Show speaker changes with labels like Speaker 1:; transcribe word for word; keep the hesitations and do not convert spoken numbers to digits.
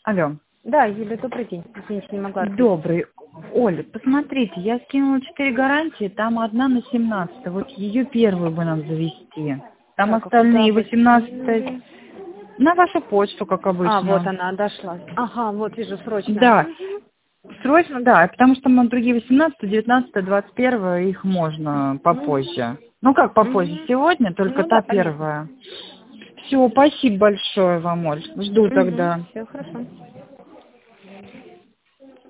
Speaker 1: Алло.
Speaker 2: Да, Юля, добрый день. Извините, не могла ответить.
Speaker 1: Добрый. Оля, посмотрите, я скинула четыре гарантии, там одна на семнадцатое. Вот ее первую бы нам завести. Там
Speaker 2: Так, а
Speaker 1: остальные
Speaker 2: куда вы
Speaker 1: восемнадцатое.
Speaker 2: скинули?
Speaker 1: На вашу почту, как обычно.
Speaker 2: А, вот она, дошла. Ага, вот вижу, срочно.
Speaker 1: Да.
Speaker 2: Угу.
Speaker 1: Срочно, да, потому что мы другие восемнадцатое, девятнадцатое, двадцать первое, их можно
Speaker 2: Угу.
Speaker 1: попозже. Ну как попозже?
Speaker 2: Угу.
Speaker 1: Сегодня только
Speaker 2: Ну да,
Speaker 1: та
Speaker 2: понятно.
Speaker 1: первая. Все, спасибо большое вам, Оль. Жду
Speaker 2: Угу.
Speaker 1: тогда.
Speaker 2: Все хорошо.